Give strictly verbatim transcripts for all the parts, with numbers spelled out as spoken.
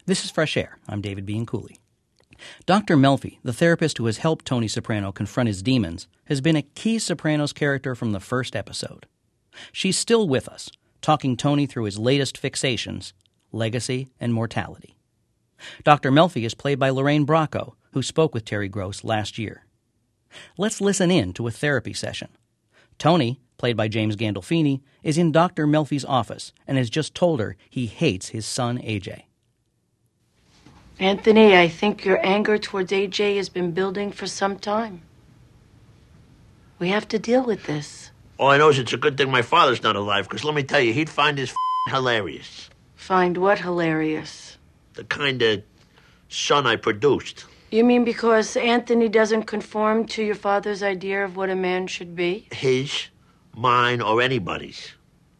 This is Fresh Air. I'm David Bianculli. Doctor Melfi, the therapist who has helped Tony Soprano confront his demons, has been a key Sopranos character from the first episode. She's still with us, talking Tony through his latest fixations, legacy and mortality. Doctor Melfi is played by Lorraine Bracco, who spoke with Terry Gross last year. Let's listen in to a therapy session. Tony, played by James Gandolfini, is in Doctor Melfi's office and has just told her he hates his son A J. Anthony, I think your anger towards A J has been building for some time. We have to deal with this. All I know is it's a good thing my father's not alive, because let me tell you, he'd find this f***ing hilarious. Find what hilarious? The kind of son I produced. You mean because Anthony doesn't conform to your father's idea of what a man should be? His, mine, or anybody's.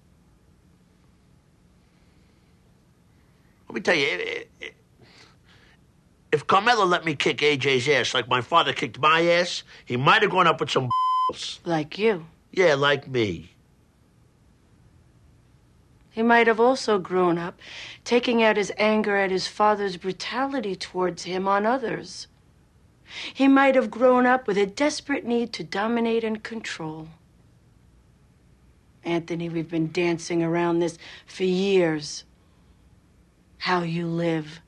Let me tell you, it, it, if Carmela let me kick A J's ass like my father kicked my ass, he might have gone up with some b****s. Like you? Yeah, like me. He might have also grown up, taking out his anger at his father's brutality towards him on others. He might have grown up with a desperate need to dominate and control. Anthony, we've been dancing around this for years. How you live.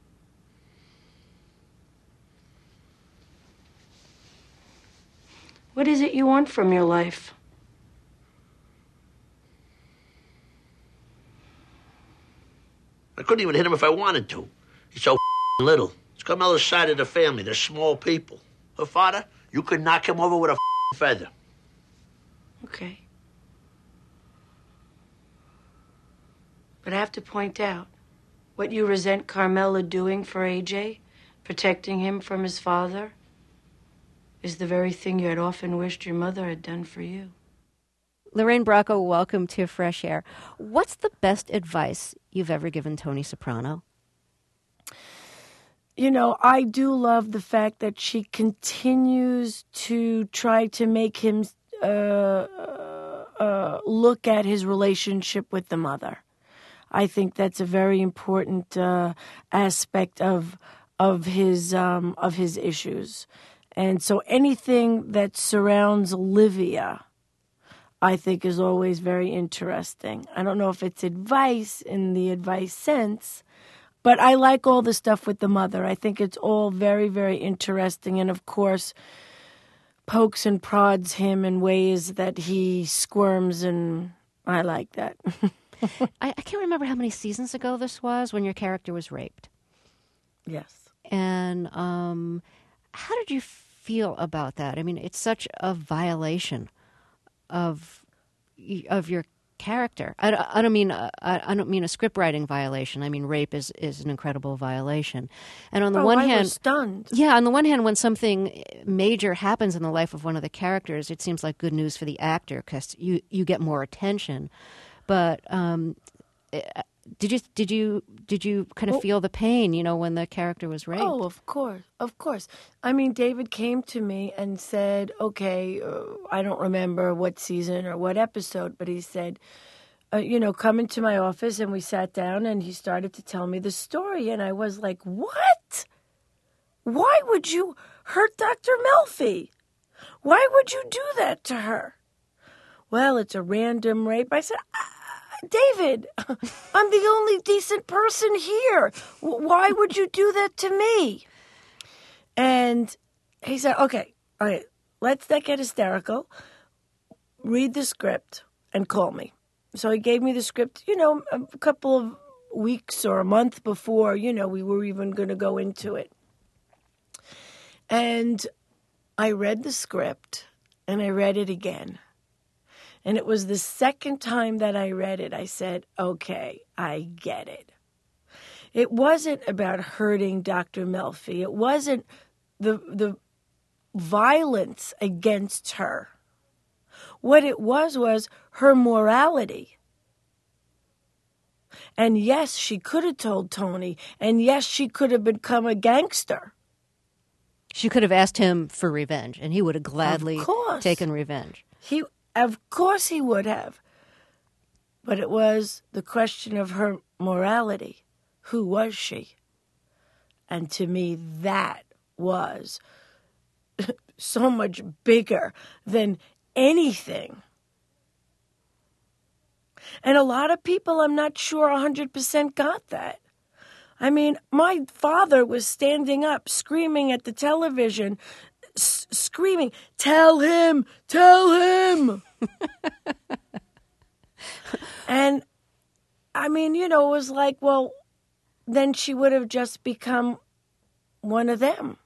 What is it you want from your life? I couldn't even hit him if I wanted to. He's so f***ing little. It's Carmela's side of the family. They're small people. Her father, you could knock him over with a f***ing feather. Okay. But I have to point out, what you resent Carmela doing for A J, protecting him from his father, is the very thing you had often wished your mother had done for you. Lorraine Bracco, welcome to Fresh Air. What's the best advice you've ever given Tony Soprano? You know, I do love the fact that she continues to try to make him uh, uh, look at his relationship with the mother. I think that's a very important uh, aspect of of his um, of his issues. And so anything that surrounds Olivia, I think, is always very interesting. I don't know if it's advice in the advice sense, but I like all the stuff with the mother. I think it's all very, very interesting. And, of course, pokes and prods him in ways that he squirms, and I like that. I, I can't remember how many seasons ago this was when your character was raped. Yes. And um, how did you feel about that? I mean, it's such a violation of of your character. I, I don't mean I, I don't mean a script writing violation. I mean, rape is, is an incredible violation. And on the oh, one I hand, was stunned. Yeah, on the one hand, when something major happens in the life of one of the characters, it seems like good news for the actor because you you get more attention. But um, did you did you did you kind of oh. feel the pain, you know, when the character was raped? Oh, of course, of course. I mean, David came to me and said, "Okay, uh, I don't remember what season or what episode, but he said, uh, you know, come into my office." And we sat down, and he started to tell me the story, and I was like, "What? Why would you hurt Doctor Melfi? Why would you do that to her?" Well, it's a random rape. I said, David, I'm the only decent person here. Why would you do that to me? And he said, okay, all right, let's not get hysterical. Read the script and call me. So he gave me the script, you know, a couple of weeks or a month before, you know, we were even going to go into it. And I read the script and I read it again. And it was the second time that I read it, I said, okay, I get it. It wasn't about hurting Doctor Melfi. It wasn't the the violence against her. What it was was her morality. And yes, she could have told Tony. And yes, she could have become a gangster. She could have asked him for revenge, and he would have gladly taken revenge. He... Of course he would have. But it was the question of her morality. Who was she? And to me, that was so much bigger than anything. And a lot of people, I'm not sure one hundred percent got that. I mean, my father was standing up, screaming at the television, s- screaming, "Tell him, tell him." And, I mean, you know, it was like, well, then she would have just become one of them.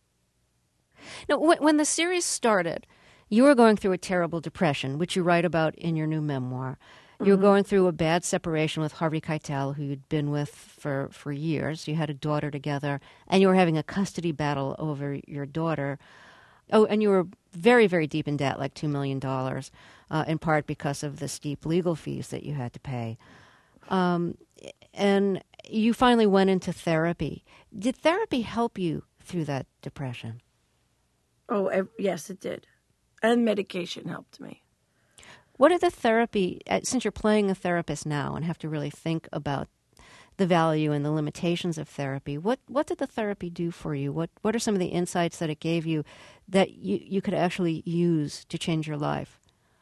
Now, when, when the series started, you were going through a terrible depression, which you write about in your new memoir. You were Mm-hmm. going through a bad separation with Harvey Keitel, who you'd been with for, for years. You had a daughter together, and you were having a custody battle over your daughter. Oh, and you were very, very deep in debt, like two million dollars, uh, in part because of the steep legal fees that you had to pay. Um, and you finally went into therapy. Did therapy help you through that depression? Oh, ev- yes, it did. And medication helped me. What are the therapy, uh, since you're playing a therapist now and have to really think about the value and the limitations of therapy, what, what did the therapy do for you? What what are some of the insights that it gave you that you, you could actually use to change your life?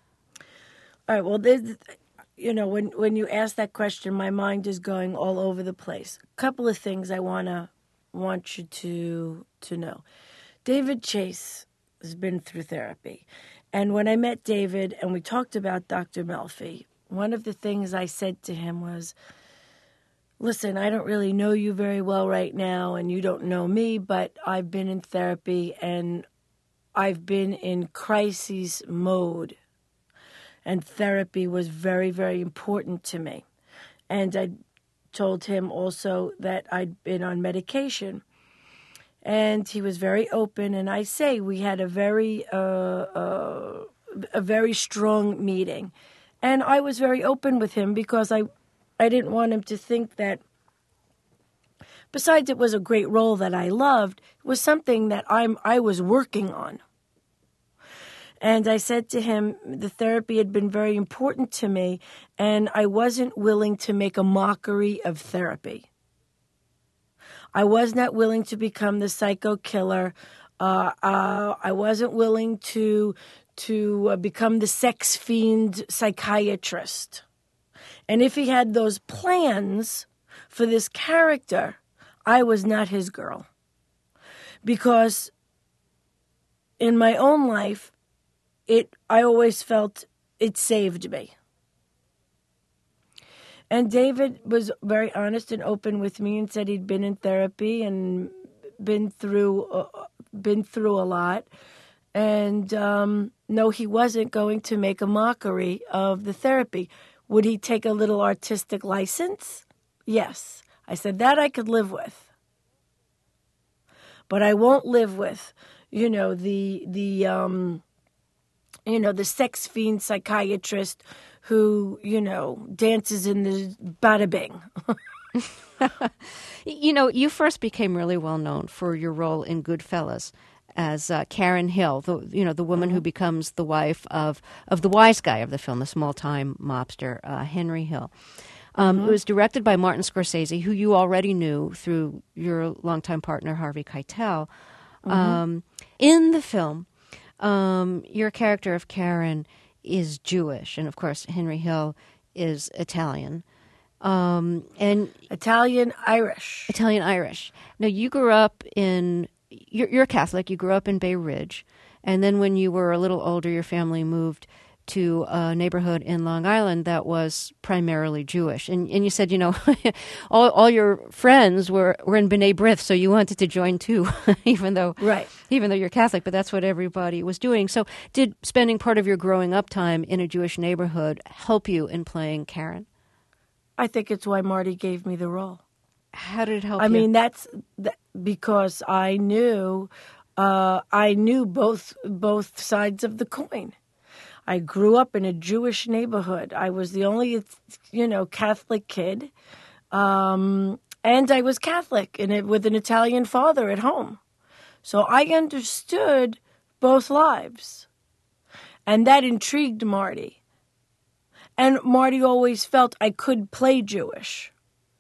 All right, well, there's, you know, when, when you ask that question, my mind is going all over the place. A couple of things I wanna want you to to know. David Chase has been through therapy. And when I met David and we talked about Doctor Melfi, one of the things I said to him was, listen, I don't really know you very well right now and you don't know me, but I've been in therapy and I've been in crisis mode. And therapy was very, very important to me. And I told him also that I'd been on medication. And he was very open, and I say we had a very, uh, uh, a very strong meeting, and I was very open with him because I, I didn't want him to think that. Besides, it was a great role that I loved. It was something that I'm I was working on. And I said to him, the therapy had been very important to me, and I wasn't willing to make a mockery of therapy. I was not willing to become the psycho killer. Uh, uh, I wasn't willing to to uh, become the sex fiend psychiatrist. And if he had those plans for this character, I was not his girl. Because in my own life, it I always felt it saved me. And David was very honest and open with me and said he'd been in therapy and been through uh, been through a lot. And um, no, he wasn't going to make a mockery of the therapy. Would he take a little artistic license? Yes. I said that I could live with. But I won't live with, you know, the the um, you know, the sex fiend psychiatrist who, you know, dances in the bada bing. You know, you first became really well known for your role in Goodfellas as uh, Karen Hill, the you know the woman mm-hmm. who becomes the wife of of the wise guy of the film, the small time mobster uh, Henry Hill. Um, mm-hmm. It was directed by Martin Scorsese, who you already knew through your longtime partner Harvey Keitel. Mm-hmm. Um, in the film, um, your character of Karen is Jewish, and of course Henry Hill is Italian. Um, and Italian Irish. Italian Irish. Now you grew up in you're, you're Catholic. You grew up in Bay Ridge, and then when you were a little older, your family moved to a neighborhood in Long Island that was primarily Jewish. And and you said, you know, all all your friends were, were in B'nai B'rith, so you wanted to join too, even though right. even though you're Catholic, but that's what everybody was doing. So did spending part of your growing up time in a Jewish neighborhood help you in playing Karen? I think it's why Marty gave me the role. How did it help I you? mean, that's that, because I knew uh, I knew both both sides of the coin. I grew up in a Jewish neighborhood. I was the only, you know, Catholic kid, um, and I was Catholic in it with an Italian father at home. So I understood both lives, and that intrigued Marty. And Marty always felt I could play Jewish.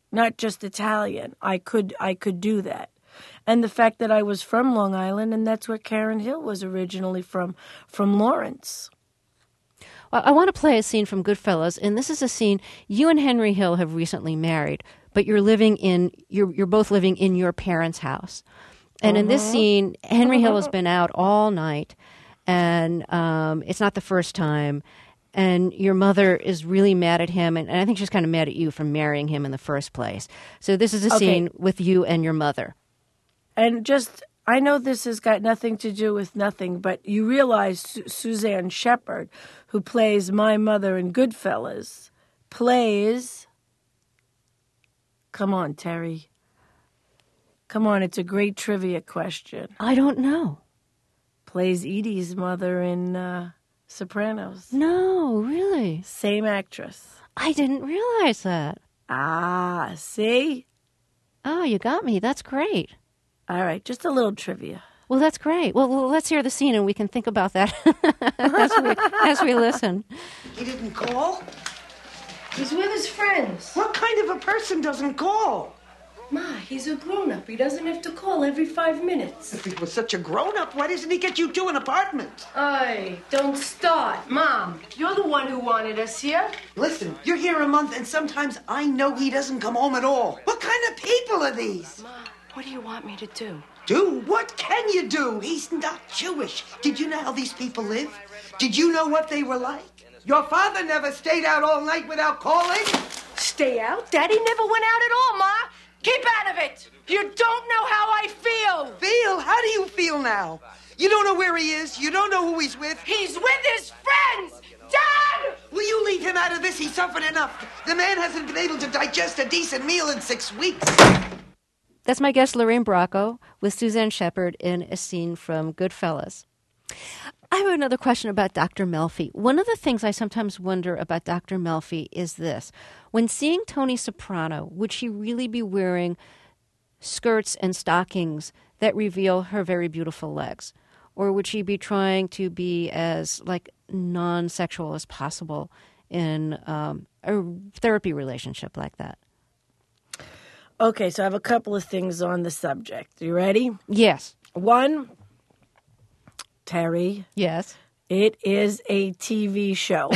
not just Italian. I could I could do that. And the fact that I was from Long Island, and that's where Karen Hill was originally from, from Lawrence. Well, I want to play a scene from Goodfellas, and this is a scene you and Henry Hill have recently married, but you're living in you're you're both living in your parents' house. And uh-huh. in this scene, Henry uh-huh. Hill has been out all night, and um, it's not the first time. And your mother is really mad at him, and, and I think she's kind of mad at you for marrying him in the first place. So this is a okay. scene with you and your mother. And just, I know this has got nothing to do with nothing, but you realize Su- Suzanne Shepherd, who plays my mother in Goodfellas, plays... Come on, Terry. Come on, it's a great trivia question. I don't know. Plays Edie's mother in uh, Sopranos. No, really? Same actress. I didn't realize that. Ah, see? Oh, you got me. That's great. All right, just a little trivia. Well, that's great. Well, well let's hear the scene, and we can think about that as, we, as we listen. He didn't call? He's with his friends. What kind of a person doesn't call? Ma, he's a grown-up. He doesn't have to call every five minutes. If he was such a grown-up, why doesn't he get you two an apartment? Ay, don't start. Mom, you're the one who wanted us here. Listen, you're here a month, and sometimes I know he doesn't come home at all. What kind of people are these? Ma, what do you want me to do? Do? What can you do? He's not Jewish. Did you know how these people live? Did you know what they were like? Your father never stayed out all night without calling. Stay out? Daddy never went out at all, Ma. Keep out of it. You don't know how I feel. Feel? How do you feel now? You don't know where he is. You don't know who he's with. He's with his friends. Dad! Will you leave him out of this? He suffered enough. The man hasn't been able to digest a decent meal in six weeks. That's my guest, Lorraine Bracco, with Suzanne Shepherd in a scene from Goodfellas. I have another question about Doctor Melfi. One of the things I sometimes wonder about Doctor Melfi is this. When seeing Tony Soprano, would she really be wearing skirts and stockings that reveal her very beautiful legs? Or would she be trying to be as, like, non-sexual as possible in um, a therapy relationship like that? Okay, so I have a couple of things on the subject. You ready? Yes. One, Terry. Yes. It is a T V show.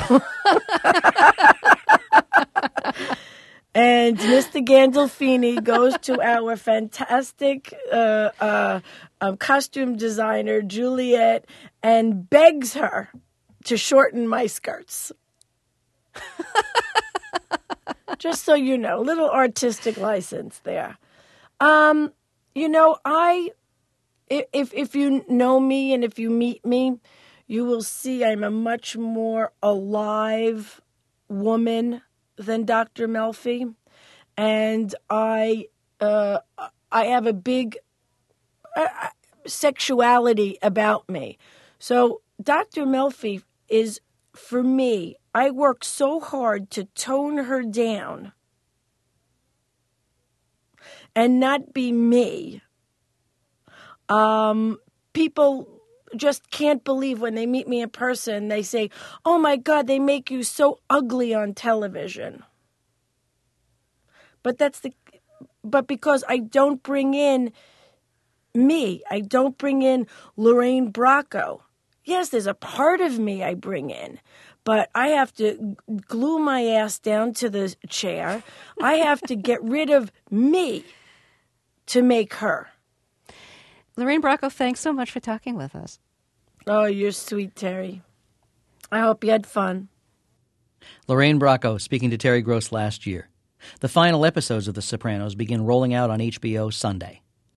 And Mister Gandolfini goes to our fantastic uh, uh, um, costume designer, Juliet, and begs her to shorten my skirts. Just so you know, little artistic license there. Um, you know, I... If if you know me and if you meet me, you will see I'm a much more alive woman than Doctor Melfi, and I uh, I have a big uh, sexuality about me. So Doctor Melfi is, for me, I work so hard to tone her down and not be me. Um, people just can't believe when they meet me in person. They say, oh, my God, they make you so ugly on television. But that's the, but because I don't bring in me, I don't bring in Lorraine Bracco. Yes, there's a part of me I bring in, but I have to glue my ass down to the chair. I have to get rid of me to make her. Lorraine Bracco, thanks so much for talking with us. Oh, you're sweet, Terry. I hope you had fun. Lorraine Bracco speaking to Terry Gross last year. The final episodes of The Sopranos begin rolling out on H B O Sunday.